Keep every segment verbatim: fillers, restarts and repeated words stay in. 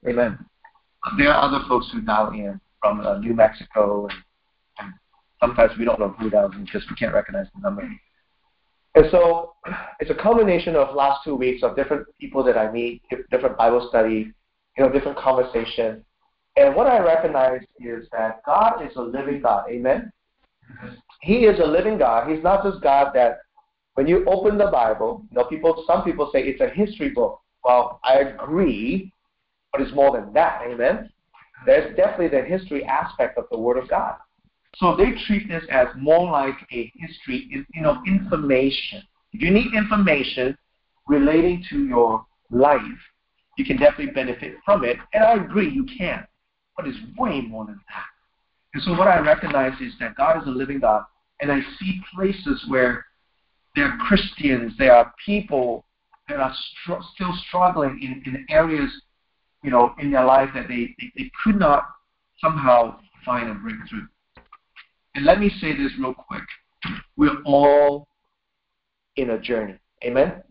Amen. There are other folks who dial in from uh, New Mexico, and, and sometimes we don't know who dials in because we can't recognize the number. And so it's a combination of last two weeks of different people that I meet, different Bible study, you know, different conversation. And what I recognize is that God is a living God. Amen? He is a living God. He's not just God that when you open the Bible, you know, people, some people say it's a history book. Well, I agree, but it's more than that. Amen? There's definitely the history aspect of the Word of God. So they treat this as more like a history, you know, information. If you need information relating to your life, you can definitely benefit from it. And I agree, you can. But it's way more than that. And so what I recognize is that God is a living God. And I see places where there are Christians, there are people that are str- still struggling in, in areas, you know, in their life that they, they, they could not somehow find a breakthrough. And let me say this real quick. We're all in a journey. Amen?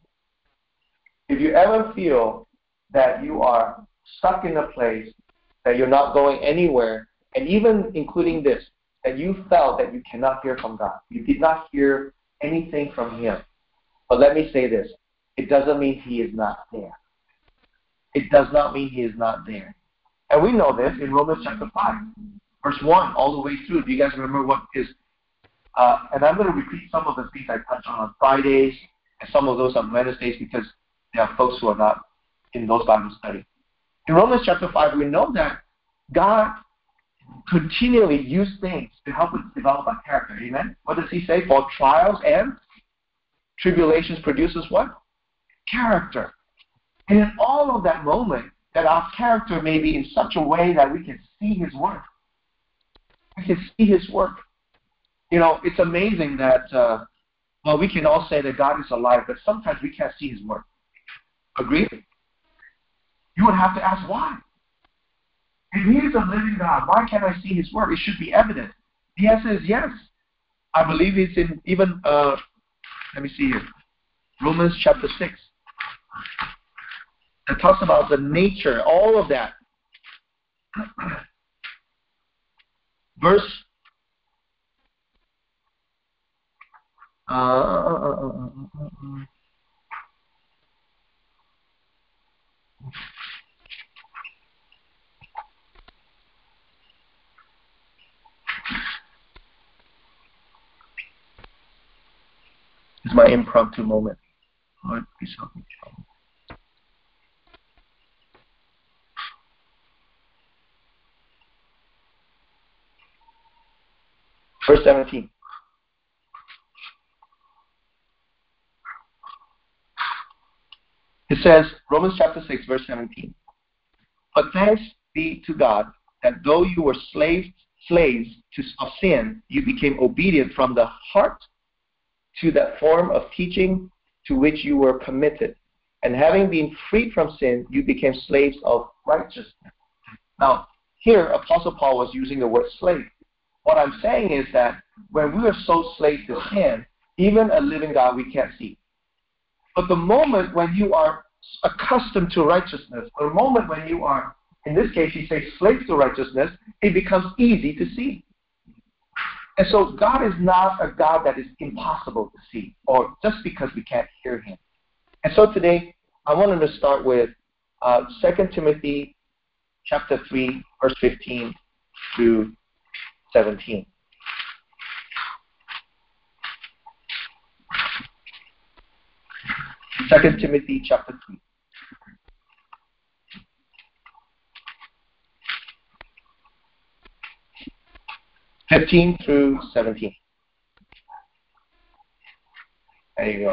If you ever feel that you are stuck in a place, that you're not going anywhere, and even including this, that you felt that you cannot hear from God. You did not hear anything from Him. But let me say this. It doesn't mean He is not there. It does not mean He is not there. And we know this in Romans chapter five. Verse one, all the way through. Do you guys remember what is? Uh, and I'm going to repeat some of the things I touched on on Fridays and some of those on Wednesdays because there are folks who are not in those Bible studies. In Romans chapter five, we know that God continually used things to help us develop our character. Amen? What does He say? For trials and tribulations produces what? Character. And in all of that moment, that our character may be in such a way that we can see His work. We can see His work. You know, it's amazing that, uh, well, we can all say that God is alive, but sometimes we can't see His work. Agree? You would have to ask why. If He is a living God, why can't I see His work? It should be evident. The answer is yes. I believe it's in even, uh, let me see here, Romans chapter six. It talks about the nature, all of that. Verse uh, uh, uh, uh, uh, uh, It's my impromptu moment. Lord, please help me. Verse seventeen. It says, Romans chapter six, verse seventeen. But thanks be to God that though you were slaves, slaves to, of sin, you became obedient from the heart to that form of teaching to which you were committed. And having been freed from sin, you became slaves of righteousness. Now, here, Apostle Paul was using the word slave. What I'm saying is that when we are so slave to sin, even a living God we can't see. But the moment when you are accustomed to righteousness, the moment when you are, in this case, he says slave to righteousness, it becomes easy to see. And so God is not a God that is impossible to see, or just because we can't hear Him. And so today, I wanted to start with uh, Second Timothy chapter three, verse fifteen through seventeen. Second Timothy chapter three. fifteen through seventeen. There you go.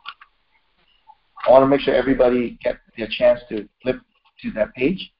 I want to make sure everybody get their chance to flip to that page.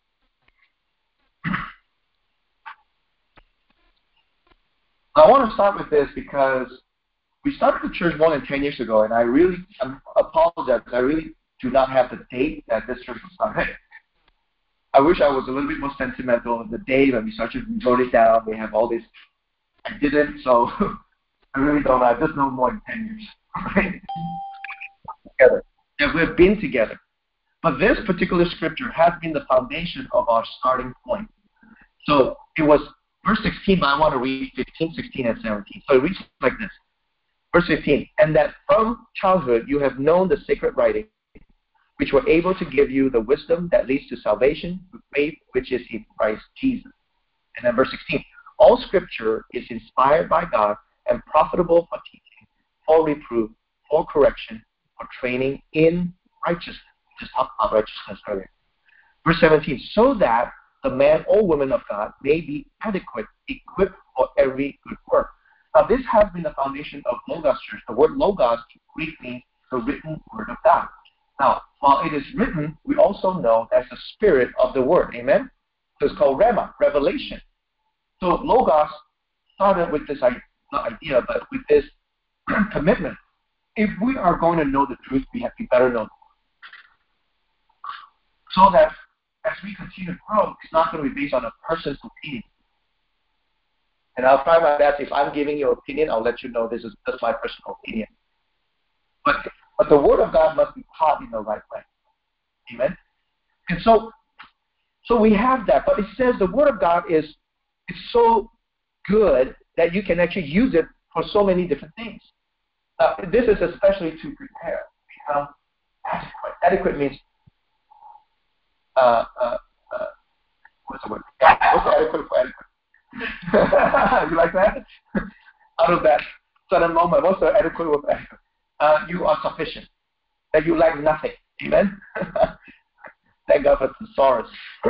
I want to start with this because we started the church more than ten years ago, and I really I apologize because I really do not have the date that this church was started. I wish I was a little bit more sentimental on the day when we started. We wrote it down. We have all this. I didn't, so I really don't know. I just know more than ten years. Right? Together. And we've been together. But this particular scripture has been the foundation of our starting point. So it was verse sixteen, but I want to read fifteen, sixteen, and seventeen. So it reads like this. Verse fifteen, and that from childhood you have known the sacred writing, which were able to give you the wisdom that leads to salvation through faith which is in Christ Jesus. And then verse sixteen, all scripture is inspired by God and profitable for teaching, for reproof, for correction, for training in righteousness. We just talked about righteousness earlier. Verse seventeen, so that the man or woman of God may be adequate, equipped for every good work. Now this has been the foundation of Logos Church. The word Logos in Greek means the written word of God. Now, while it is written, we also know that's the spirit of the word. Amen? So it's called Rhema, revelation. So Logos started with this, not idea, but with this commitment. If we are going to know the truth, we have to better know the word. So that as we continue to grow, it's not going to be based on a person's opinion. And I'll try my best. If I'm giving you an opinion, I'll let you know this is just my personal opinion. But, but the Word of God must be taught in the right way. Amen? And so, so we have that. But it says the Word of God is, is so good that you can actually use it for so many different things. Uh, this is especially to prepare. Become adequate. Adequate means Uh, uh, uh, what's the word? What's adequate for adequate? You like that? Out of that sudden moment, what's the adequate word for adequate? Uh, you are sufficient. That you lack nothing. Amen? Thank God for the thesaurus.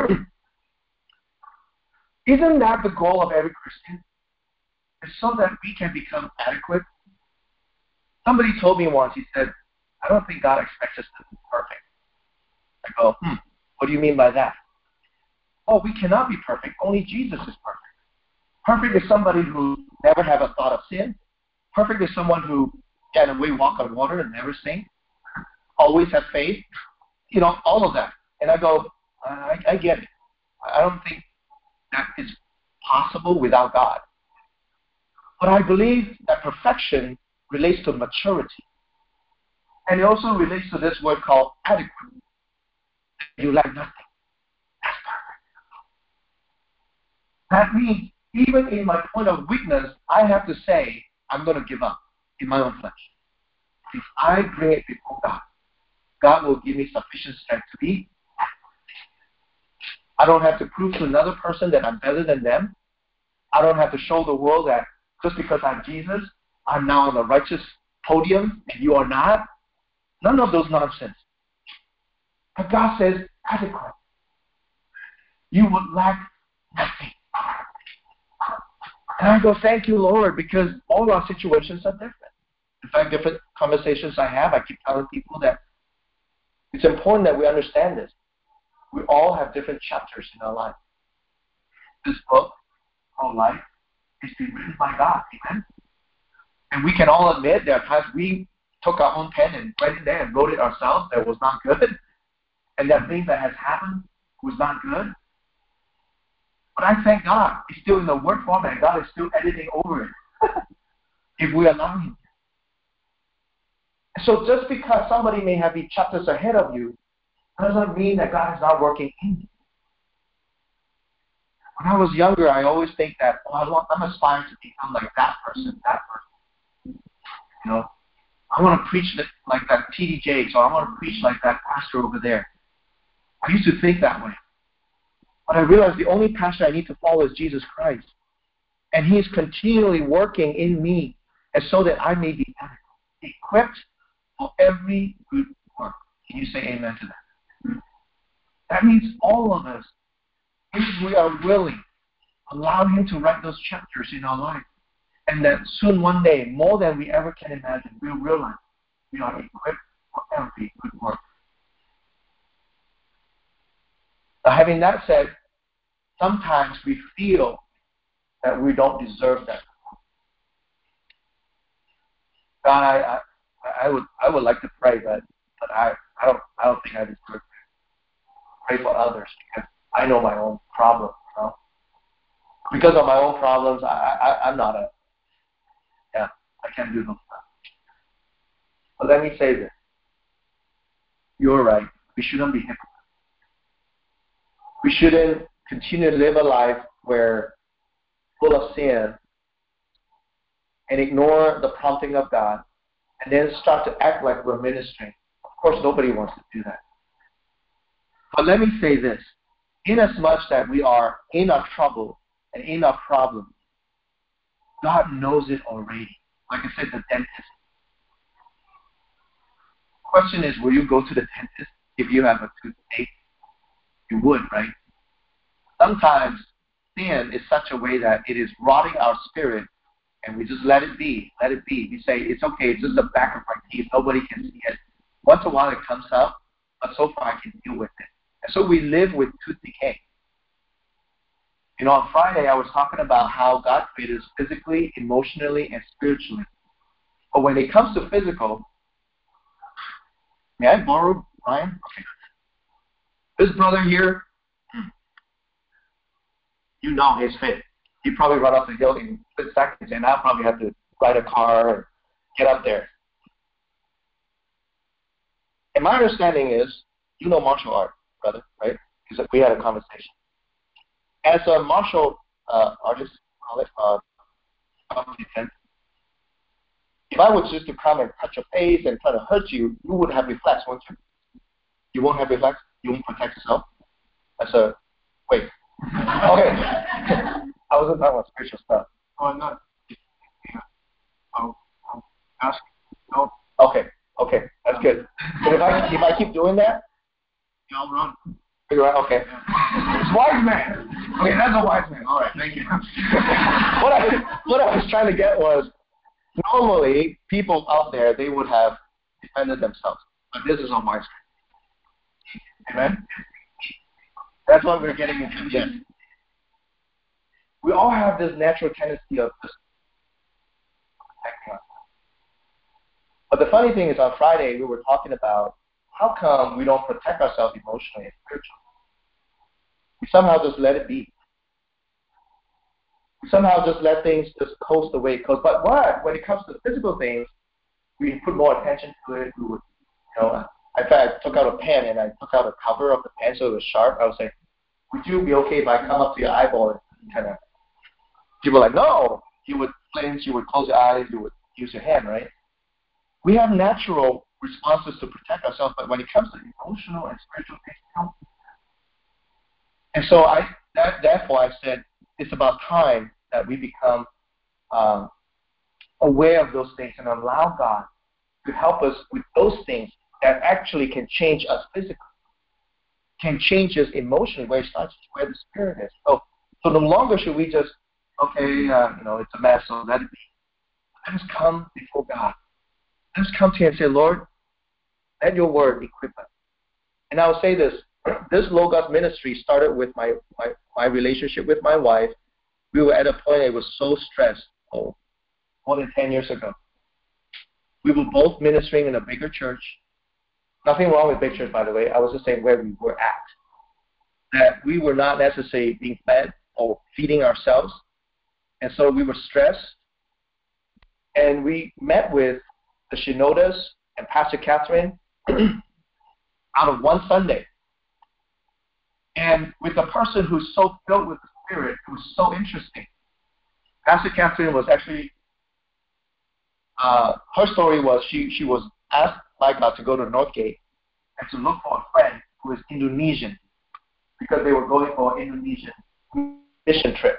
Isn't that the goal of every Christian? It's so that we can become adequate. Somebody told me once, he said, I don't think God expects us to be perfect. I go, hmm. What do you mean by that? Oh, we cannot be perfect. Only Jesus is perfect. Perfect is somebody who never have a thought of sin. Perfect is someone who can away walk on water and never sink. Always have faith. You know, all of that. And I go, I, I get it. I don't think that is possible without God. But I believe that perfection relates to maturity. And it also relates to this word called adequate. You lack nothing. That's perfect. That means even in my point of weakness, I have to say, I'm going to give up in my own flesh. If I bring it before God, God will give me sufficient strength to be. I don't have to prove to another person that I'm better than them. I don't have to show the world that just because I'm Jesus, I'm now on the righteous podium and you are not. None of those nonsense. But God says, adequate. You would lack nothing. And I go, thank you, Lord, because all our situations are different. In fact, different conversations I have, I keep telling people that it's important that we understand this. We all have different chapters in our life. This book called life is been written by God. Amen? And we can all admit there are times we took our own pen and went in there and wrote it ourselves that was not good. And that thing that has happened was not good. But I thank God it's still in the word format. God is still editing over it. If we allow Him. So just because somebody may have been chapters ahead of you, doesn't mean that God is not working in you. When I was younger, I always think that, oh, I want, I'm aspiring to become like that person, that person. You know, I want to preach like that T D Jakes, or I want to preach like that pastor over there. I used to think that way. But I realized the only pastor I need to follow is Jesus Christ. And He is continually working in me, and so that I may be equipped for every good work. Can you say amen to that? That means all of us, if we are willing, allow Him to write those chapters in our life. And that soon one day, more than we ever can imagine, we'll realize we are equipped for every good work. Now, having that said, sometimes we feel that we don't deserve that. God, I, I, I would, I would like to pray, but, but I, I don't, I don't think I deserve to pray for others because I know my own problems. You know? Because of my own problems, I, I, I'm not a, yeah, I can't do those stuff. But let me say this: you're right. we shouldn't be hypocrites. We shouldn't continue to live a life where full of sin and ignore the prompting of God and then start to act like we're ministering. Of course, nobody wants to do that. But let me say this. Inasmuch that we are in our trouble and in our problem, God knows it already. Like I said, the dentist. The question is, will you go to the dentist if you have a toothache? You would, right? Sometimes sin is such a way that it is rotting our spirit, and we just let it be, let it be. We say, it's okay, it's just the back of my teeth, nobody can see it. Once in a while it comes up, but so far I can deal with it. And so we live with tooth decay. You know, on Friday I was talking about how God created us physically, emotionally, and spiritually. But when it comes to physical, may I borrow Ryan? Okay. This brother here, you know he's fit. He probably run up the hill in split seconds, and I'll probably have to ride a car or get up there. And my understanding is, you know martial art, brother, right? Because we had a conversation. As a martial uh, artist, call it, uh, if I was just to come and touch your face and try to hurt you, you would have reflex, won't you? You won't have reflex? You won't protect yourself? That's a, wait. Okay. I wasn't talking about spiritual stuff. Oh, I'm not. Yeah. I'll, I'll ask. No. Okay. Okay. That's good. But if I if I keep doing that, Yeah, I'll run. Figure out. Okay. It's wise man. Okay, that's a wise man. All right. Thank you. what I what I was trying to get was, normally people out there, they would have defended themselves, but this is a wise man. Amen. That's what we're getting into. Yes. We all have this natural tendency of just protecting ourselves. But the funny thing is, on Friday, we were talking about how come we don't protect ourselves emotionally and spiritually. We somehow just let it be. We somehow just let things just coast the way it goes. But what? When it comes to physical things, we put more attention to it. We would, you know, in fact, I took out a pen and I took out a cover of the pen so it was sharp. I was like, would you be okay if I come up to your eyeball and kind of, people were like, no. You would flinch, you would close your eyes, you would use your hand, right? We have natural responses to protect ourselves, but when it comes to emotional and spiritual things, we don't. And so I, that, therefore I said, it's about time that we become um, aware of those things and allow God to help us with those things that actually can change us physically, can change us emotionally, where it starts, where the spirit is. So, so no longer should we just, okay, uh, you know, it's a mess, so let it be. Let us come before God. Let us come to Him and say, Lord, let your word equip us. And I will say this, this Logos ministry started with my, my, my relationship with my wife. We were at a point I was so stressed, oh, more than ten years ago. We were both ministering in a bigger church. Nothing wrong with big church, by the way. I was just saying where we were at. That we were not necessarily being fed or feeding ourselves. And so we were stressed. And we met with the Shinodas and Pastor Catherine out of one Sunday. And with a person who's so filled with the Spirit, it was so interesting. Pastor Catherine was actually, uh, her story was she, she was asked by God to go to Northgate and to look for a friend who is Indonesian because they were going for an Indonesian mission trip.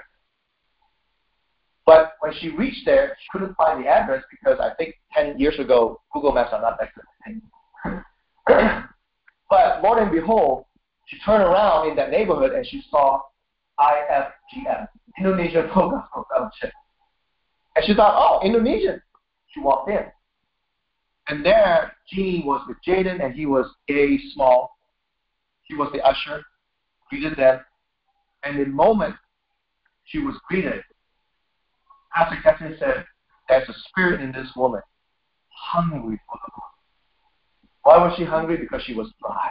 But when she reached there, she couldn't find the address because I think ten years ago, Google Maps are not that good. But Lord and behold, she turned around in that neighborhood and she saw I F G F, Indonesian Full Gospel Fellowship. And she thought, oh, Indonesian. She walked in. And there, Jeannie was with Jaden, and he was gay, small. He was the usher, greeted them. And the moment she was greeted, Pastor Catherine said, there's a spirit in this woman, hungry for the Lord. Why was she hungry? Because she was dry.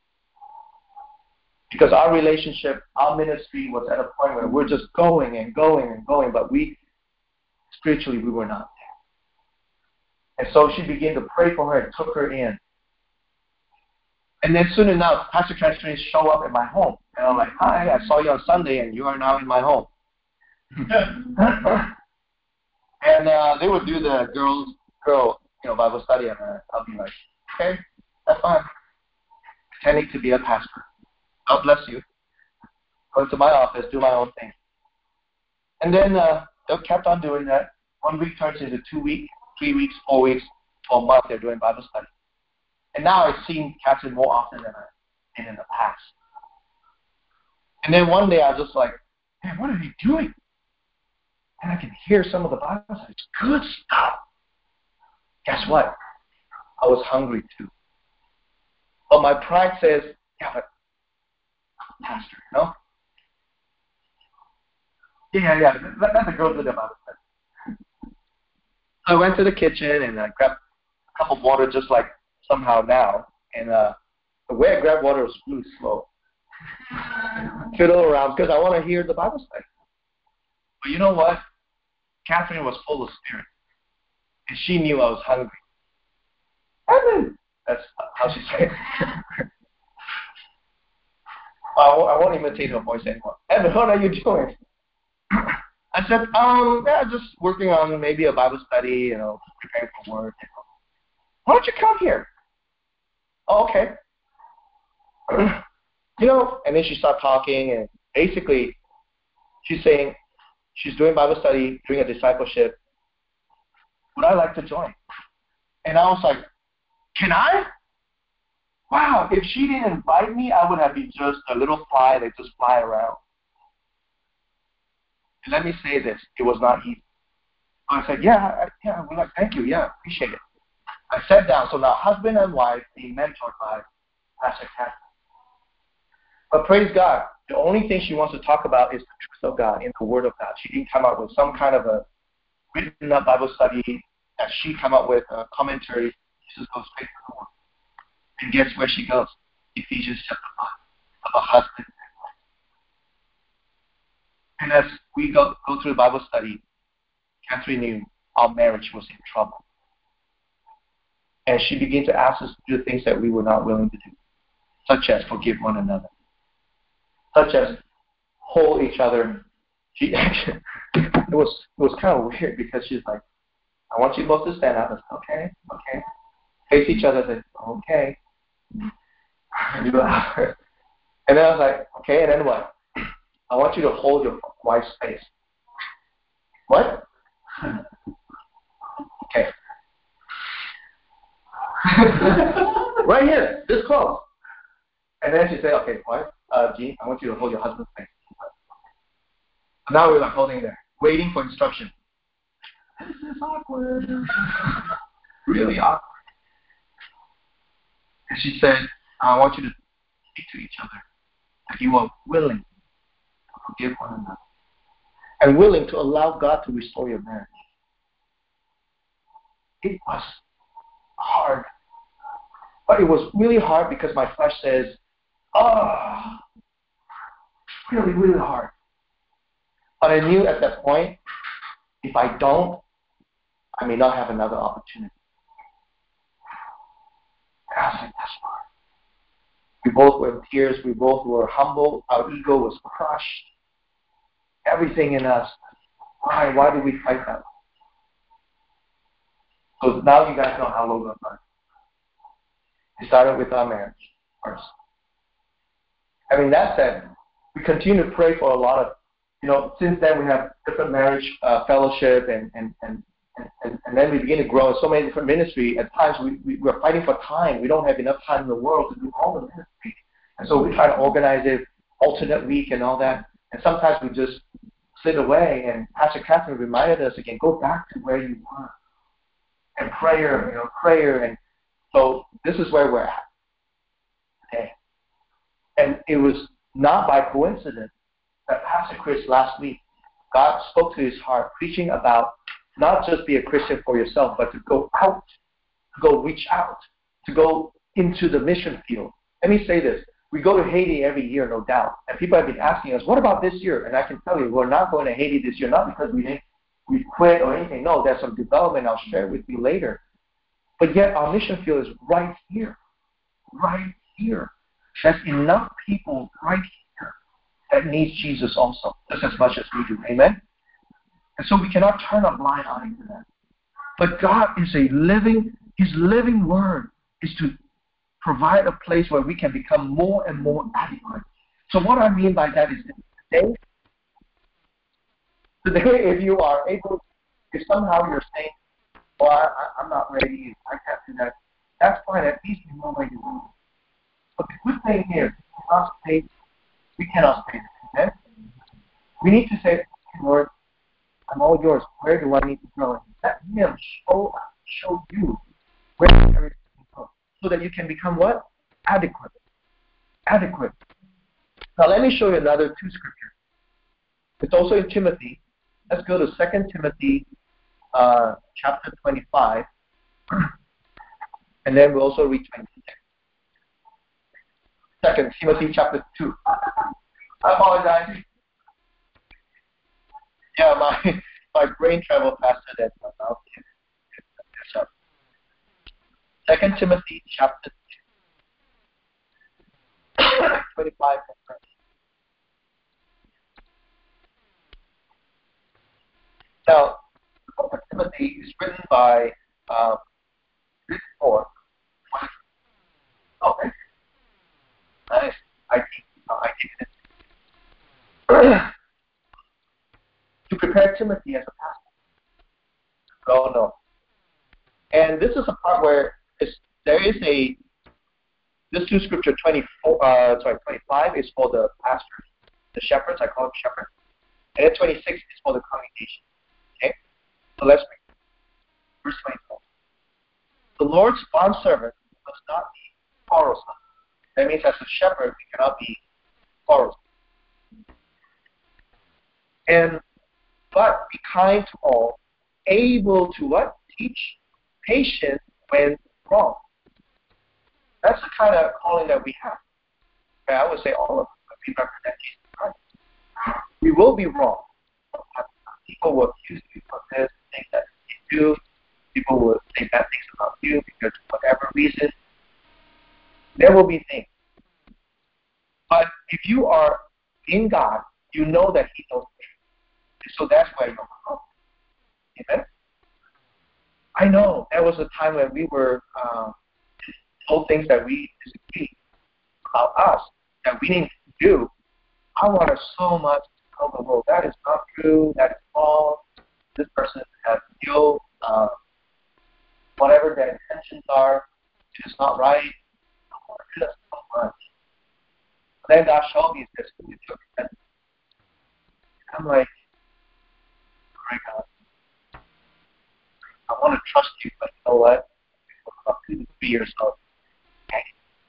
Because our relationship, our ministry was at a point where we're just going and going and going, but we, spiritually, we were not there. And so she began to pray for her and took her in. And then soon enough, Pastor Catherine show up at my home. And I'm like, hi, I saw you on Sunday and you are now in my home. And uh, they would do the girls, girl, you know, Bible study, and uh, I'll be like, okay, that's fine. Pretending to be a pastor. God bless you. Go to my office, do my own thing. And then uh, they kept on doing that. One week turns into two weeks, three weeks, four weeks, for a month. They're doing Bible study. And now I've seen Catherine more often than I've been in the past. And then one day I was just like, man, what are they doing? And I can hear some of the Bible study. It's good stuff. Guess what? I was hungry too. But my pride says, yeah, but I'm a pastor, you know? Yeah, yeah, let, let the girl do the Bible study. So I went to the kitchen and I grabbed a cup of water just like somehow now. And uh, the way I grabbed water was really slow. Fiddle around because I want to hear the Bible study. But you know what? Catherine was full of spirit. And she knew I was hungry. Evan! That's how she said it. I won't, I won't imitate her voice anymore. Evan, what are you doing? I said, um, yeah, just working on maybe a Bible study, you know, preparing for work. You know. Why don't you come here? Oh, okay. You know, and then she started talking, and basically, she's saying she's doing Bible study, doing a discipleship. Would I like to join? And I was like, can I? Wow, if she didn't invite me, I would have been just a little fly that just fly around. And let me say this, it was not easy. I said, yeah, I, yeah, we're like, thank you, yeah, appreciate it. I sat down, so now husband and wife being mentored by Pastor Catherine. But praise God, the only thing she wants to talk about is the truth of God, in the Word of God. She didn't come up with some kind of a written up Bible study that she come up with a commentary. She just goes straight to the Word. And guess where she goes? Ephesians chapter five, of a husband and wife. And as we go, go through the Bible study, Catherine knew our marriage was in trouble. And she began to ask us to do things that we were not willing to do, such as forgive one another, such as hold each other. She actually, it was it was kind of weird because she's like, I want you both to stand up. I said, okay, okay. Face each other. I said, okay. And then I was like, okay, and then what? I want you to hold your wife's face. What? Okay. Right here, this close. And then she said, okay, what? Uh, G, I want you to hold your husband's face. Now we're like holding there, waiting for instruction. This is awkward. Really awkward. And she said, I want you to speak to each other that you are willing to forgive one another and willing to allow God to restore your marriage. It was hard. But it was really hard because my flesh says, oh, really, really hard. But I knew at that point, if I don't, I may not have another opportunity. And I was like, that's hard. We both were in tears. We both were humbled. Our ego was crushed. Everything in us. Why? Why did we fight that? So now you guys know how low we are. It started with our marriage first. Having that said, we continue to pray for a lot of, you know, since then we have different marriage uh, fellowship and, and, and, and, and then we begin to grow in so many different ministry. At times we, we, we're fighting for time. We don't have enough time in the world to do all the ministry. And so we try to organize it alternate week and all that. And sometimes we just slid away. And Pastor Catherine reminded us again, go back to where you were. And prayer, you know, prayer. And so this is where we're at today. And it was not by coincidence that Pastor Chris last week, God spoke to his heart, preaching about not just be a Christian for yourself, but to go out, to go reach out, to go into the mission field. Let me say this. We go to Haiti every year, no doubt. And people have been asking us, what about this year? And I can tell you, we're not going to Haiti this year, not because we didn't, we quit or anything. No, there's some development I'll share with you later. But yet our mission field is right here, right here. There's enough people right here that needs Jesus also, just as much as we do. Amen? And so we cannot turn a blind eye to that. But God is a living, His living word is to provide a place where we can become more and more adequate. So what I mean by that is today, today if you are able, if somehow you're saying, well, I, I'm not ready, I can't do that, that's fine, at least you know where you are. But the good thing is, we cannot stay, we cannot stay there. Okay? We need to say, Lord, I'm all yours. Where do I need to go? And let Him show, show you where everything can go. So that you can become what? Adequate. Adequate. Now let me show you another two scriptures. It's also in Timothy. Let's go to Second Timothy uh, chapter twenty-five. And then we'll also read twenty-six. Second Timothy chapter two. I apologize. Yeah, my my brain traveled faster than I'll get this up. Second Timothy chapter two. twenty-five and thirty. Now, the book of Timothy is written by uh, written for okay. Nice. I think uh, I think it to prepare Timothy as a pastor. Oh no. And this is a part where it's, there is a this two scripture twenty-four uh, sorry twenty-five is for the pastors, the shepherds. I call them shepherds, and then twenty-six is for the congregation. Okay, so let's read verse twenty-four. The Lord's bondservant must not be quarrelsome. That means as a shepherd we cannot be quarrelsome. And but be kind to all, able to what? Teach, patient when wrong. That's the kind of calling that we have. Okay, I would say all of us, but we represent Jesus Christ. We will be wrong. People will accuse you of this, things that you do. People will say bad things about you because for whatever reason. There will be things. But if you are in God, you know that He knows the truth. So that's why you're wrong. Amen? I know there was a time when we were um, told things that we disagreed about us that we didn't do. I wanted so much to tell the world that is not true, that is false. This person has guilt, uh, whatever their intentions are, it is not right. I want to do that so much. But then God showed me this when you took repentance. I'm like, my God, I want to trust you, but you know what? Up to the three years old. Okay.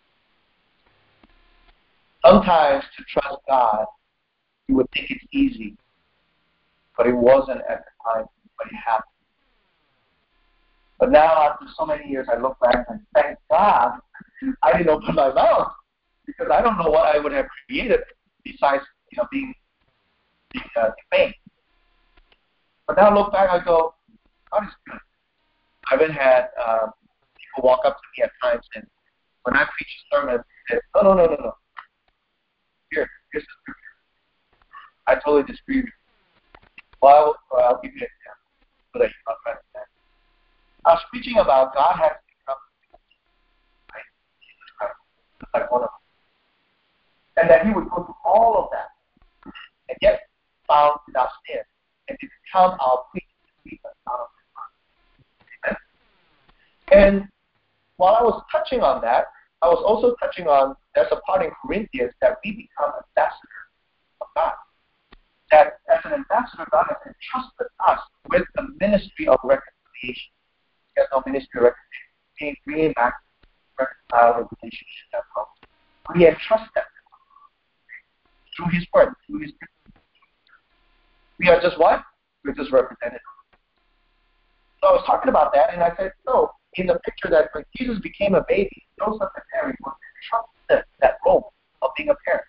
Sometimes to trust God, you would think it's easy, but it wasn't at the time, but it happened. But now, after so many years, I look back and thank God I didn't open my mouth because I don't know what I would have created besides, you know, being being uh, defamed. But now I look back, I go, God is good. I haven't had uh, people walk up to me at times, and when I preach a sermon, they say, no, no, no, no, no. Here, here's the scripture. I totally disagree with you. Well, well, I'll give you an example so that you can understand. I was preaching about God has become right? Jesus Christ, just like one of them. And that He would go through all of that and get found without sin and to become our priest to lead us out of the Amen. And while I was touching on that, I was also touching on there's a part in Corinthians that we become ambassadors of God. That as an ambassador, God has entrusted us with the ministry of reconciliation. There's no ministry of reconciliation, bringing back reconciled relationship that comes. We entrust that through His word, through His word. We are just what? We're just representatives. So I was talking about that, and I said, no, in the picture that when Jesus became a baby, Joseph and Mary were entrusted that role of being a parent.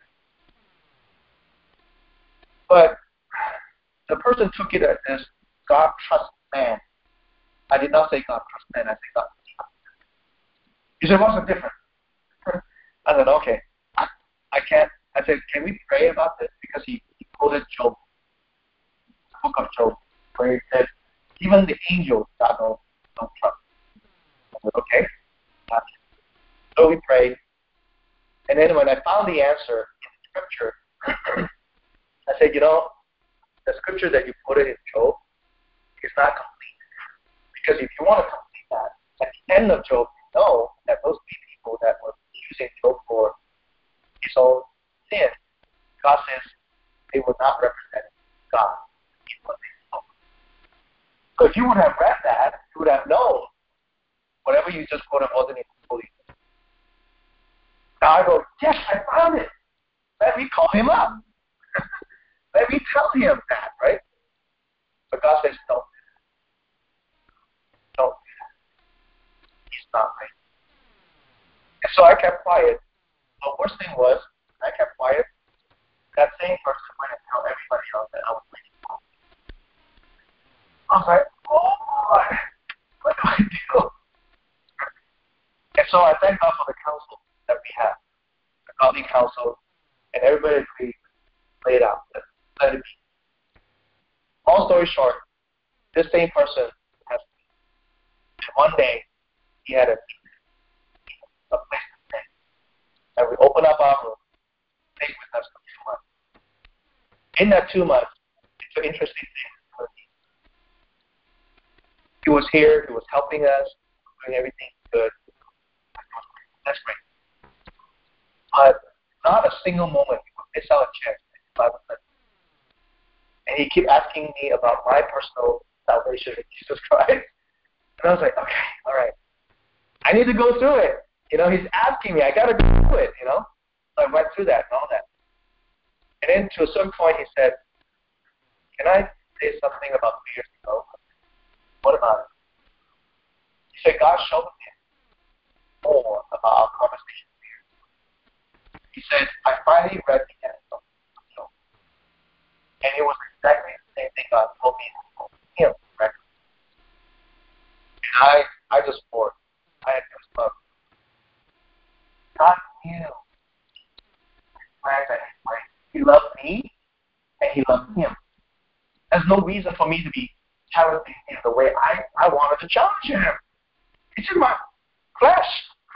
But the person took it as God trusts man. I did not say God trusts man, I said God trusts man. You said, what's the difference? I said, okay, I, I can't. I said, can we pray about this? Because he, he quoted Job, the book of Job, where he said, even the angels God don't, don't trust. I said, okay. So we prayed. And then when I found the answer in Scripture, I said, you know, the Scripture that you quoted in Job is not complete. Because if you want to complete that, at the end of Job, you know that those people that were accusing Job for his own sin, God says they were not representing God in what they spoke. So if you would have read that, you would have known whatever you just quoted wasn't even fully. Now I go, yes, I found it. Let me call him up. Let me tell him that, right? But God says, don't. Don't do that. He's not right. And so I kept quiet. The worst thing was, I kept quiet. That same person went and tell everybody else that I was making calls. I was like, oh boy, what do I do? And so I thank God for the counsel that we have, the godly counsel, and everybody agreed, lay it out, let it be. Long story short, this same person has, and one day he had a, a place to stay, and we opened up our room, stayed with us for two months. In that two months, it's an interesting thing. He was here, he was helping us, doing everything good. That's great. But not a single moment he would miss out a chance in Bible study. And he kept asking me about my personal salvation in Jesus Christ. And I was like, okay, all right. I need to go through it. You know, he's asking me. I got to go through it, you know. So I went through that and all that. And then to a certain point he said, can I say something about two years ago? What about it? He said, God showed me more about our conversation here. He said, I finally read the end of the show. And it was exactly the same thing God told me to him, right? And I, I just poured. I had just loved. God knew his plans and his ways. He loved me, and he loved him. There's no reason for me to be challenging him the way I, I wanted to challenge him. It's in my flesh.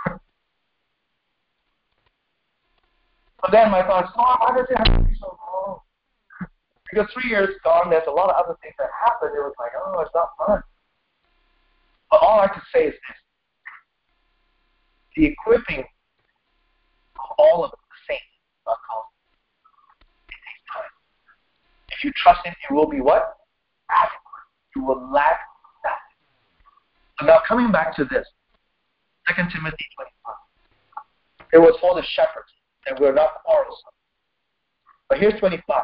But then my thoughts, oh, why does it have to be so long? Because three years gone, there's a lot of other things that happened. It was like, oh, it's not fun. But all I can say is this. The equipping of all of the saints, God calls it, it takes time. If you trust him, it will be what? Adequate. You will lack nothing. So now coming back to this, Second Timothy twenty-five. It was for the shepherds, and we're not quarrelsome. But here's twenty-five.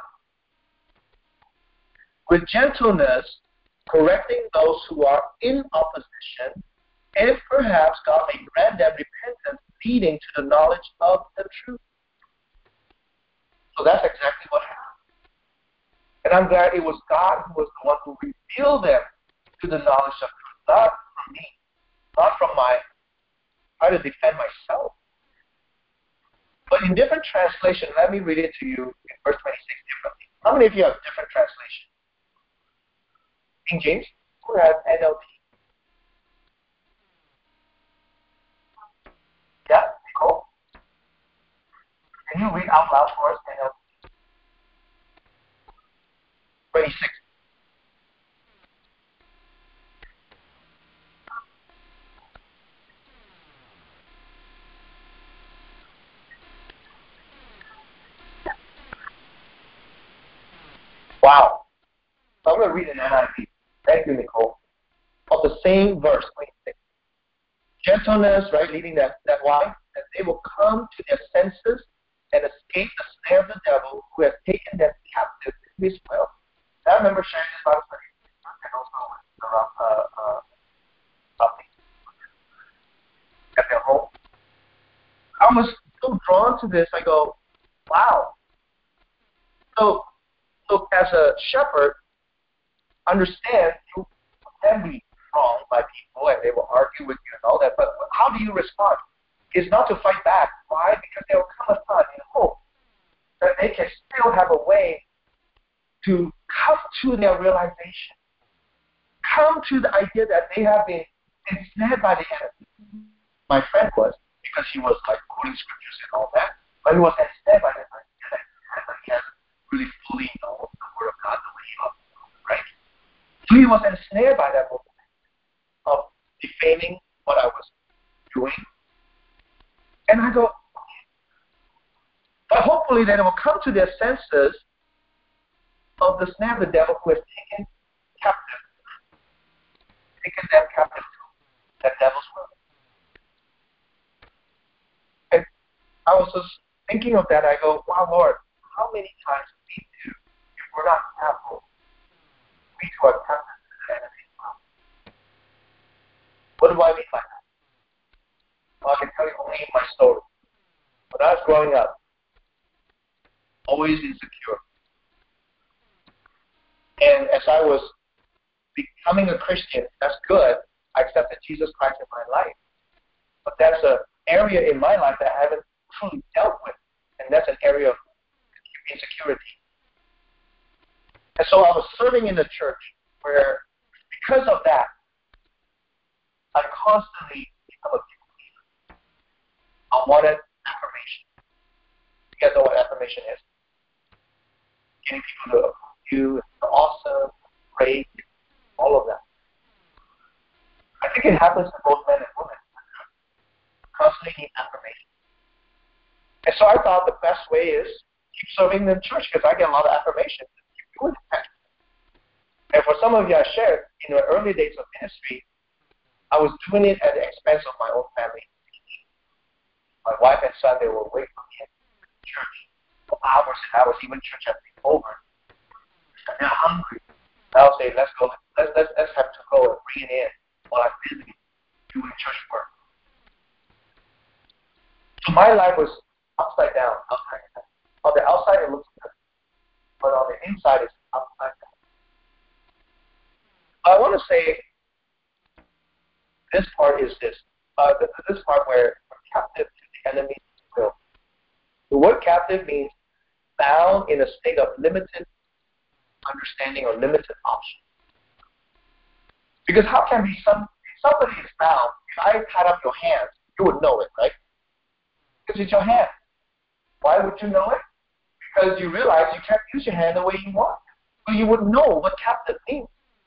With gentleness, correcting those who are in opposition, if perhaps God may grant them repentance leading to the knowledge of the truth. So that's exactly what happened. And I'm glad it was God who was the one who revealed them to the knowledge of truth, not from me, not from my try to defend myself. But in different translations, let me read it to you in verse twenty-six differently. How many of you have different translations? King James? Who has N L T? Yeah, Nicole? Can you read out loud for us, N L T? twenty-six. Wow. So I'm going to read an N I V. Thank you, Nicole. Of the same verse, twenty-six. Gentleness, right, leading that, that why? That they will come to their senses and escape the snare of the devil who has taken them captive to his will. I remember sharing this Bible study and also around uh, uh, something at their home. I was so drawn to this. I go, wow. So, so as a shepherd, understand you can be wronged by people and they will argue with you and all that, but how do you respond? is not to fight back. Why? Because there will come a time in hope that they can still have a way to come to their realization, come to the idea that they have been ensnared by the enemy. My friend was, because he was like quoting scriptures and all that, but he was ensnared by the idea that he hasn't really fully known the Word of God the way he ought to know, right? So he was ensnared by that movement of defaming what I was doing. And I go, but hopefully they will come to their senses of the snare of the devil who has taken captive, taken them captive to that devil's will. And I was just thinking of that. I go, wow, Lord, how many times we do, if we're not careful, we too are captive to the enemy's will. What do I mean by that? Well, I can tell you only my story. When I was growing up, always insecure. And as I was becoming a Christian, that's good. I accepted Jesus Christ in my life. But that's an area in my life that I haven't truly dealt with. And that's an area of insecurity. And so I was serving in the church where, because of that, I constantly become a people pleaser. I wanted affirmation. You guys know what affirmation is? Getting people to approve you, you're awesome, great, all of that. I think it happens to both men and women. Constantly need affirmation. And so I thought the best way is keep serving in the church because I get a lot of affirmation. Keep doing that. And for some of you, I shared in the early days of ministry, I was doing it at the expense of my own family. My wife and son, they will wait for me at church for hours and hours, even church had been over. And they're hungry. And I'll say, let's go, let's, let's, let's have to go and bring it in while I'm busy doing church work. So my life was upside down, upside down. On the outside, it looks good. But on the inside, it's upside down. I want to say this part is this. Uh, this part where we're captive to the enemy's will. The word captive means bound in a state of limited understanding or limited option. Because how can be some if somebody is bound? If I tied up your hands, you would know it, right? Because it's your hand. Why would you know it? Because you realize you can't use your hand the way you want. So you would know what captive means.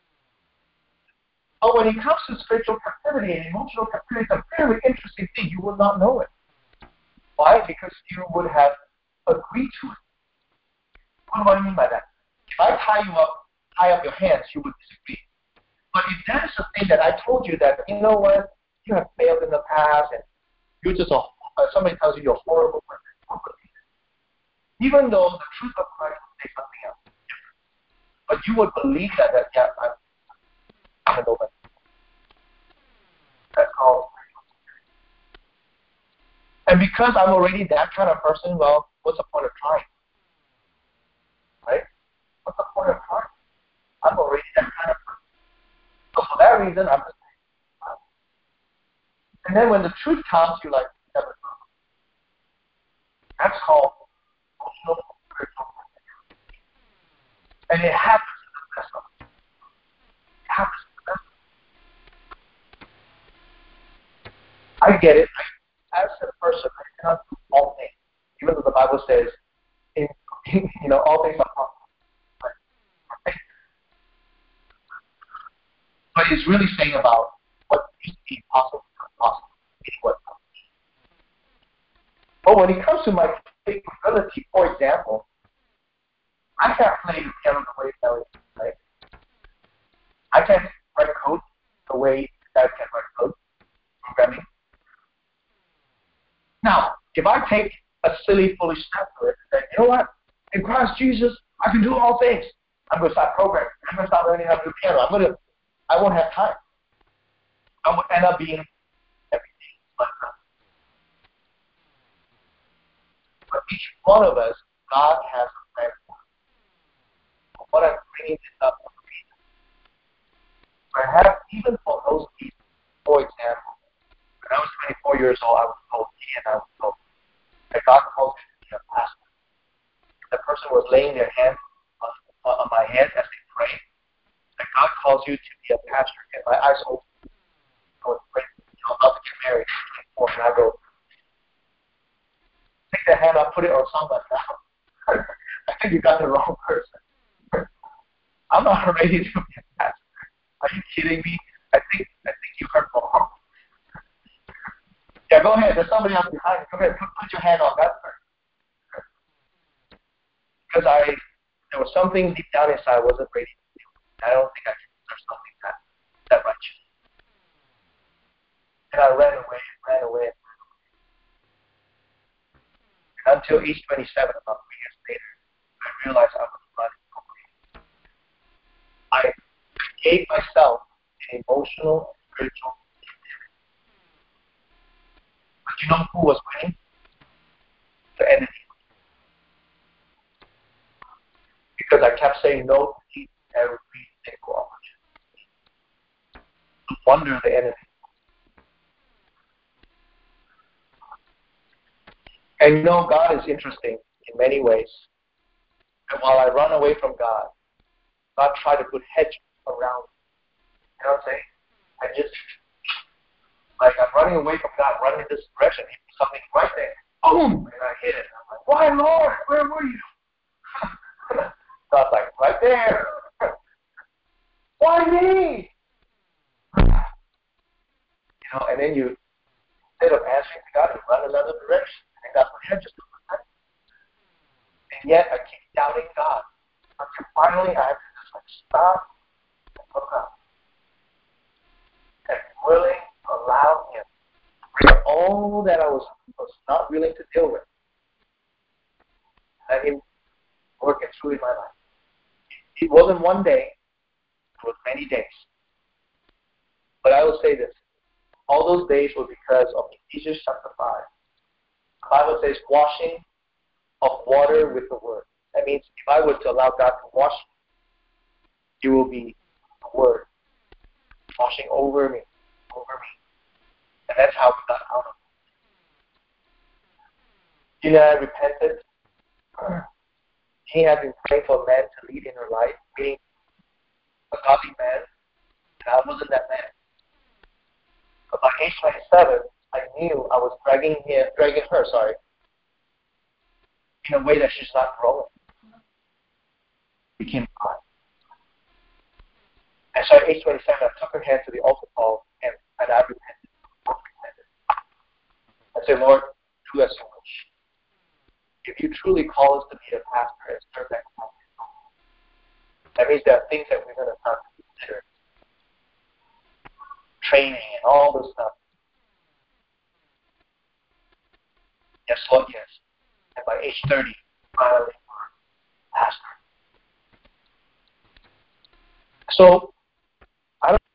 But when it comes to spiritual captivity and emotional captivity, it's a very interesting thing. You would not know it. Why? Because you would have agreed to it. What do I mean by that? If I tie you up, tie up your hands, you would disagree. But if that is the thing that I told you that, you know what, you have failed in the past and you're just a, uh, somebody tells you you're a horrible person, you believe it. Even though the truth of Christ will say something else different. But you would believe that, that yeah, I'm, I'm an open. That's called spiritual security. And because I'm already that kind of person, well, what's the point of trying? Right? What's the point of trying? I'm already that kind of person. So for that reason, I'm just saying. And then when the truth comes, you're like, never know. That's called emotional spiritual security. And it happens to the best of us. It happens to the best of us. I get it. I, as a person, I cannot do all things. Even though the Bible says, in, you know, all things are possible. But it's really saying about what used to be possible becomes possible. Meaning what comes. But when it comes to my capability, for example, I can't play the piano the way Ellie can play. I can't write code the way Dad can write code, programming. Now, if I take a silly, foolish step to it and say, you know what? In Christ Jesus, I can do all things. I'm going to start programming. I'm going to start learning how to do piano. I'm going to I won't have time. I will end up being everything but nothing. For each one of us, God has a plan for us. What I'm bringing this up for a reason. Perhaps even for those people, for example, when I was twenty-four years old, I was told, and I would go. And God calls me to be a pastor. The person was laying their hand on, on my head as they prayed. And God calls you to be a pastor. And my eyes open. I was praying, you know, about to get married. And I go, take that hand, I'll put it on somebody now. I think you got the wrong person. I'm not ready to be a pastor. Are you kidding me? I think I think you heard wrong. Yeah, go ahead. There's somebody else behind you. Go ahead. Put, put your hand on that person. Because I, there was something deep down inside I wasn't ready to do. I don't think I can serve something that, that righteous. And I ran away, ran away. And until age twenty-seven, about three years later, I realized I was running away. I gave myself an emotional and spiritual injury. But you know who was winning? The enemy. Because I kept saying no to every single opportunity. No wonder the enemy. And you know, God is interesting in many ways. And while I run away from God, God tried to put hedges around me. You know what I'm saying? I just, like, I'm running away from God, running in this direction. He put something right there. Boom! And I hit it. I'm like, why, Lord? Where were you? God's like, right there. Why me? You know, and then you, instead of answering to God, you run another direction. And God put hedges to protect me. And yet, I keep doubting God. Until finally, I have to just, like, stop and look up. And be willing to allow Him to bring all that I was, was not willing to deal with. Let Him work it through in my life. It wasn't one day, it was many days. But I will say this. All those days were because of Ephesians chapter five. The Bible says washing of water with the Word. That means if I were to allow God to wash me, it will be the Word washing over me, over me. And that's how we got out of it. You know, I repented. He had been praying for a man to lead in her life, being a godly man, and I wasn't that man. But by age twenty-seven, I knew I was dragging him, dragging her, sorry, in a way that she's not growing. Became hard. And so at age twenty-seven, I took her hand to the altar call, and, and I repented. I repented. I said, Lord, do as you wish. If you truly call us to be a pastor and serve that capacity, that means there are things that we're going to start to consider. Training and all this stuff. Yes, Lord, yes. And by age thirty, finally, pastor. So, I don't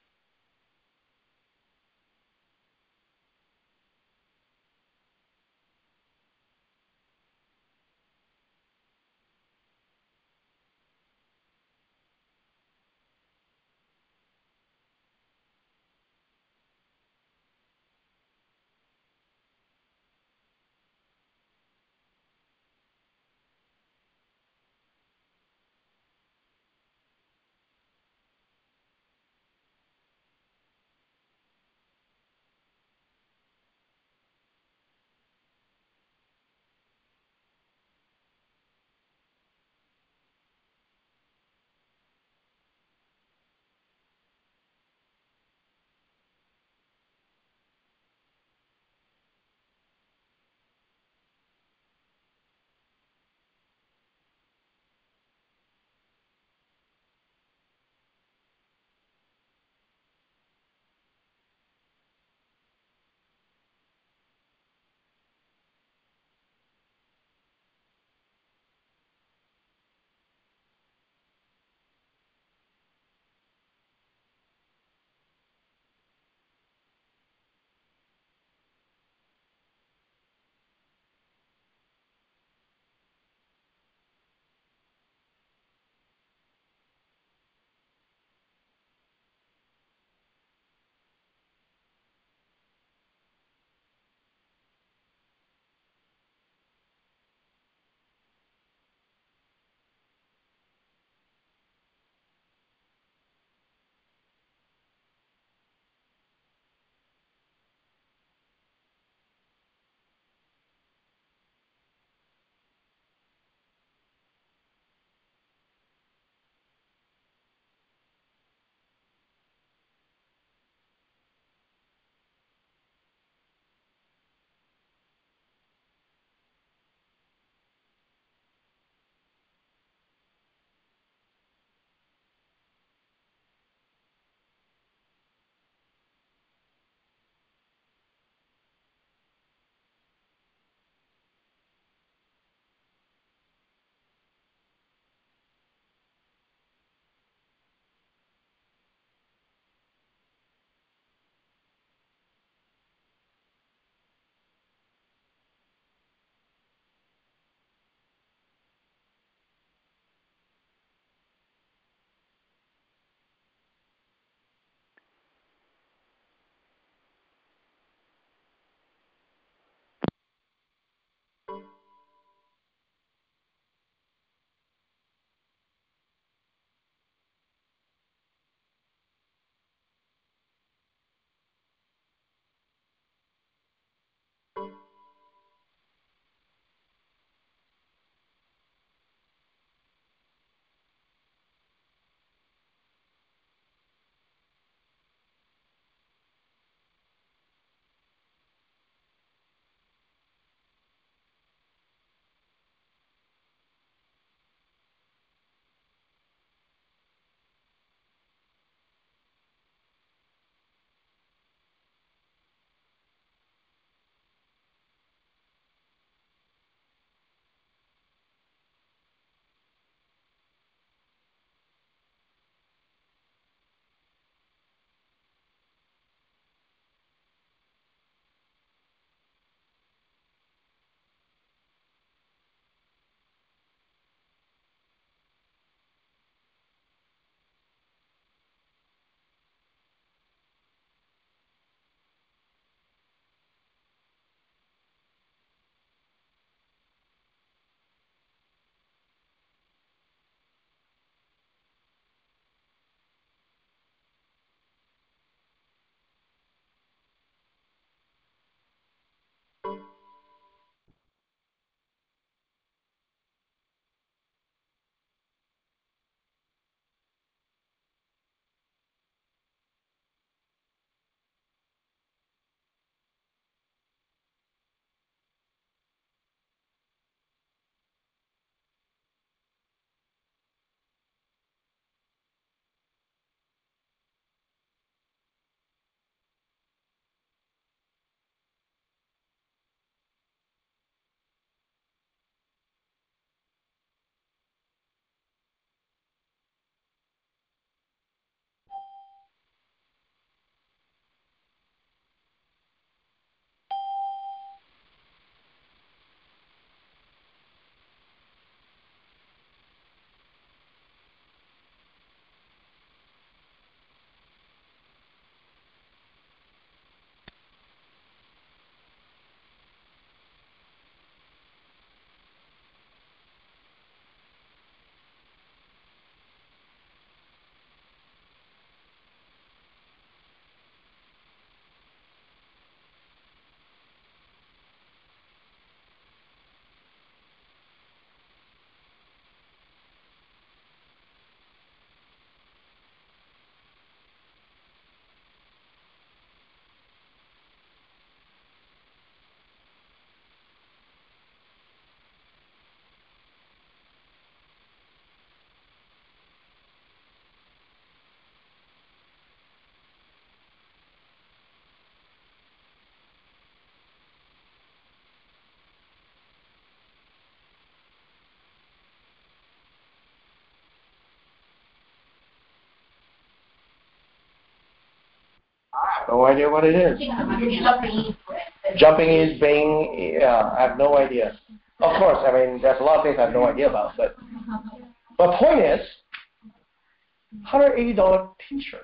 no idea what it is. Jumping is being, yeah, I have no idea. Of course, I mean, there's a lot of things I have no idea about, but but point is, one hundred eighty dollars t-shirt.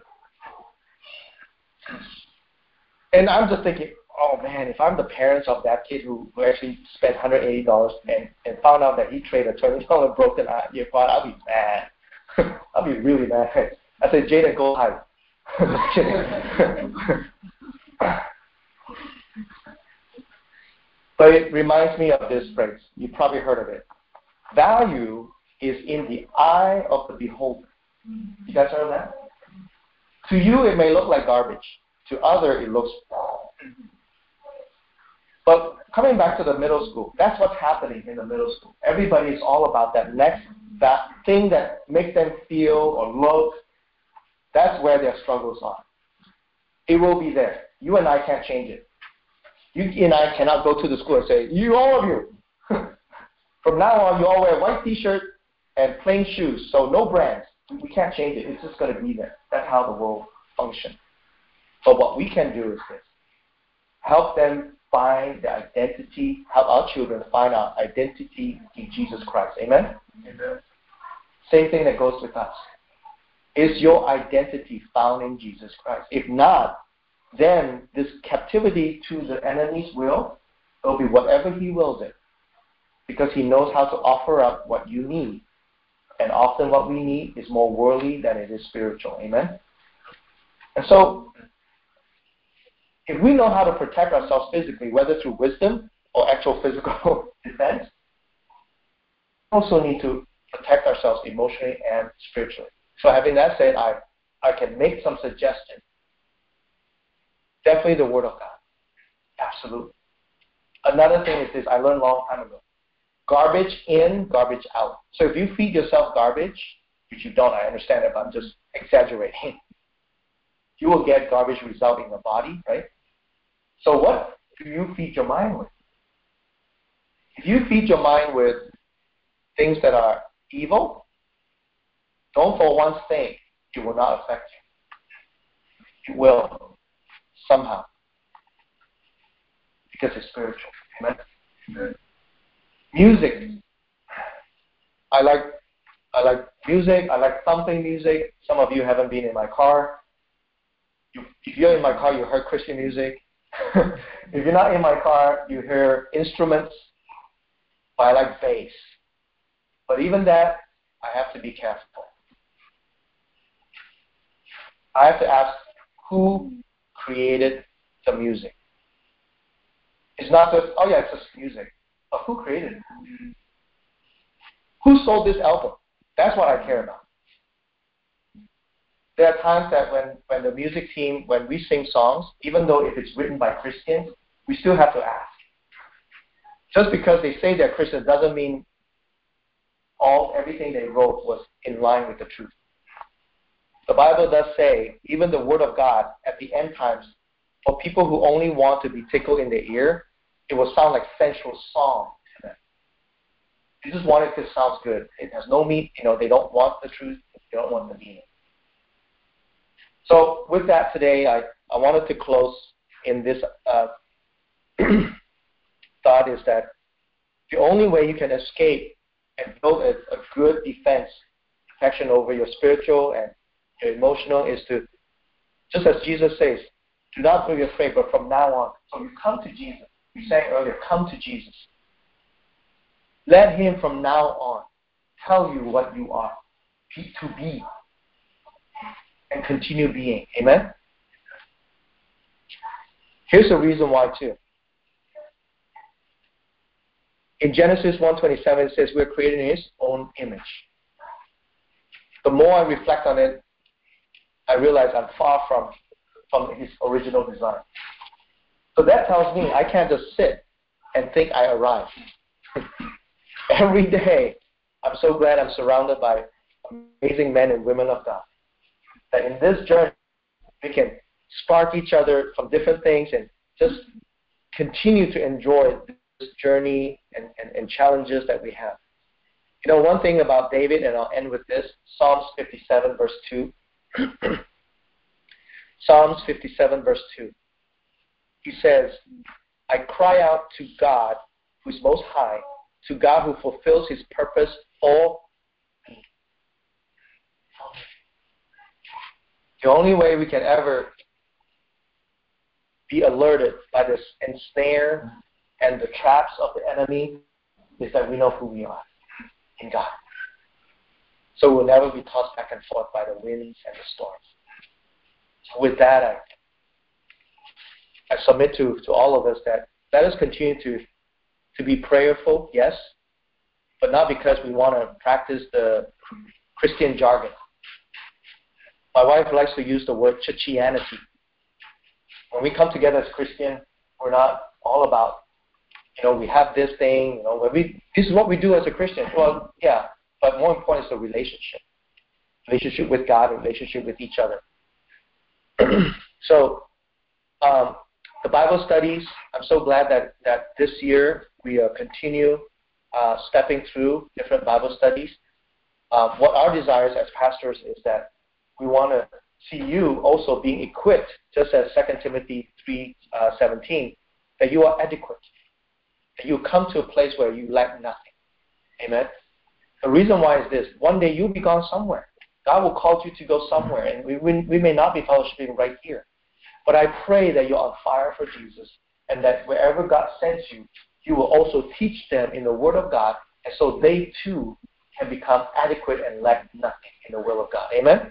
And I'm just thinking, oh man, if I'm the parents of that kid who, who actually spent one hundred eighty dollars and, and found out that he traded a twenty dollars broken earpod, I'll be mad. I'll be really mad. I said, Jaden, go hide. Just kidding. But it reminds me of this phrase. You probably heard of it. Value is in the eye of the beholder. You guys heard of that? To you, it may look like garbage. To other, it looks. But coming back to the middle school, that's what's happening in the middle school. Everybody is all about that next, that thing that makes them feel or look. That's where their struggles are. It will be there. You and I can't change it. You and I cannot go to the school and say, you, all of you, from now on, you all wear white t-shirt and plain shoes, so no brands. We can't change it. It's just going to be there. That's how the world functions. But what we can do is this. Help them find their identity, help our children find our identity in Jesus Christ. Amen? Amen. Same thing that goes with us. Is your identity found in Jesus Christ? If not, then this captivity to the enemy's will will be whatever he wills it. Because he knows how to offer up what you need. And often what we need is more worldly than it is spiritual. Amen? And so, if we know how to protect ourselves physically, whether through wisdom or actual physical defense, we also need to protect ourselves emotionally and spiritually. So having that said, I, I can make some suggestions. Definitely the Word of God. Absolutely. Another thing is this, I learned a long time ago. Garbage in, garbage out. So if you feed yourself garbage, which you don't, I understand it, but I'm just exaggerating, you will get garbage result in your body, right? So what do you feed your mind with? If you feed your mind with things that are evil, don't for once think it will not affect you. It will, somehow. Because it's spiritual. Amen? Amen. Music. I like I like music. I like thumping music. Some of you haven't been in my car. You, if you're in my car, you heard Christian music. If you're not in my car, you hear instruments. But I like bass. But even that, I have to be careful. I have to ask who created the music. It's not just, oh yeah, it's just music. But who created it? Who sold this album? That's what I care about. There are times that when, when the music team, when we sing songs, even though if it's written by Christians, we still have to ask. Just because they say they're Christians doesn't mean all everything they wrote was in line with the truth. The Bible does say, even the Word of God, at the end times, for people who only want to be tickled in the ear, it will sound like sensual song to them. They just want it to sound good. It has no meaning. You know, they don't want the truth. They don't want the meaning. So with that today, I, I wanted to close in this uh, thought is that the only way you can escape and build a, a good defense, protection over your spiritual and your emotional is to, just as Jesus says, do not be afraid, but from now on, so you come to Jesus. We sang earlier, come to Jesus. Let him from now on tell you what you are to be and continue being. Amen? Here's the reason why too. In Genesis one twenty-seven, it says we're created in his own image. The more I reflect on it, I realize I'm far from, from his original design. So that tells me I can't just sit and think I arrived. Every day, I'm so glad I'm surrounded by amazing men and women of God. That in this journey, we can spark each other from different things and just continue to enjoy this journey and, and, and challenges that we have. You know, one thing about David, and I'll end with this, Psalms fifty-seven, verse two. Psalms fifty-seven, verse two. He says, I cry out to God who is most high, to God who fulfills his purpose for me. The only way we can ever be alerted by this ensnare and the traps of the enemy is that we know who we are in God. So we'll never be tossed back and forth by the winds and the storms. So with that, I, I submit to, to all of us that let us continue to, to be prayerful, yes, but not because we want to practice the Christian jargon. My wife likes to use the word churchianity. When we come together as Christian, we're not all about, you know, we have this thing, you know, when we, this is what we do as a Christian. Well, yeah, but more important is the relationship. Relationship with God, relationship with each other. So, um, the Bible studies, I'm so glad that, that this year we uh, continue uh, stepping through different Bible studies. Uh, what our desires as pastors is that we want to see you also being equipped, just as Second Timothy three seventeen, that you are adequate, that you come to a place where you lack nothing. Amen? The reason why is this. One day you'll be gone somewhere. God will call you to go somewhere, and we, we, we may not be fellowshipping right here. But I pray that you're on fire for Jesus, and that wherever God sends you, you will also teach them in the Word of God, and so they too can become adequate and lack nothing in the will of God. Amen?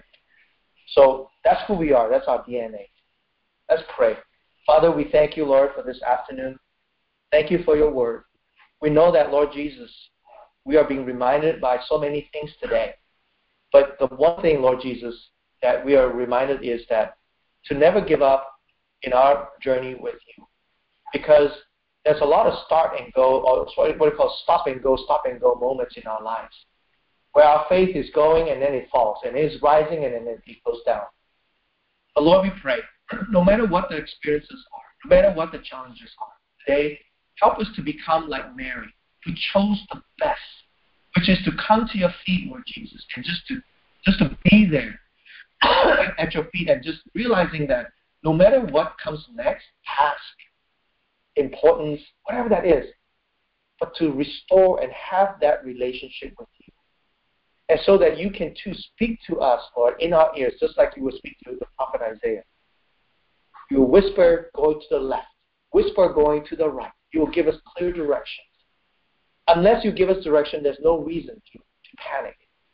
So that's who we are. That's our D N A. Let's pray. Father, we thank you, Lord, for this afternoon. Thank you for your Word. We know that, Lord Jesus, we are being reminded by so many things today. But the one thing, Lord Jesus, that we are reminded is that to never give up in our journey with you. Because there's a lot of start and go, or what we call stop and go, stop and go moments in our lives, where our faith is going and then it falls, and it is rising and then it goes down. But Lord, we pray, no matter what the experiences are, no matter what the challenges are, today, help us to become like Mary, who chose the best, which is to come to your feet, Lord Jesus, and just to just to be there at your feet, and just realizing that no matter what comes next, task, importance, whatever that is, but to restore and have that relationship with you. And so that you can too speak to us, Lord, in our ears, just like you would speak to the prophet Isaiah. You will whisper going to the left, whisper going to the right. You will give us clear directions. Unless you give us direction, there's no reason to, to panic.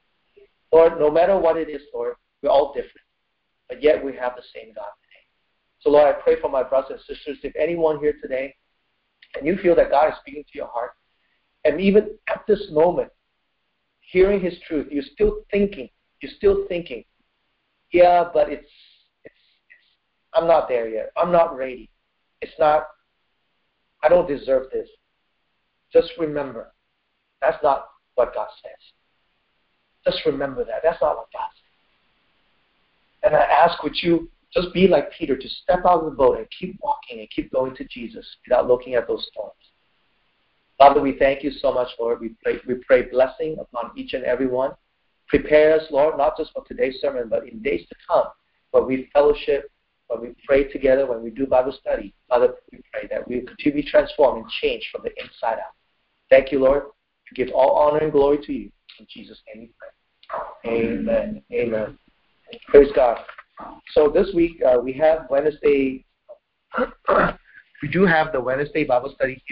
Lord, no matter what it is, Lord, we're all different, but yet we have the same God today. So, Lord, I pray for my brothers and sisters, if anyone here today, and you feel that God is speaking to your heart, and even at this moment, hearing his truth, you're still thinking, you're still thinking, yeah, but it's, it's, it's, I'm not there yet. I'm not ready. It's not, I don't deserve this. Just remember, that's not what God says. Just remember that. That's not what God says. And I ask, would you just be like Peter, to step out of the boat and keep walking and keep going to Jesus without looking at those storms. Father, we thank you so much, Lord. We pray, we pray blessing upon each and every one. Prepare us, Lord, not just for today's sermon, but in days to come, when we fellowship, when we pray together, when we do Bible study. Father, we pray that we will continue to be transformed and changed from the inside out. Thank you, Lord. We give all honor and glory to you. In Jesus' name we pray. Amen. Amen. Praise God. So this week uh, we have Wednesday, we do have the Wednesday Bible study here.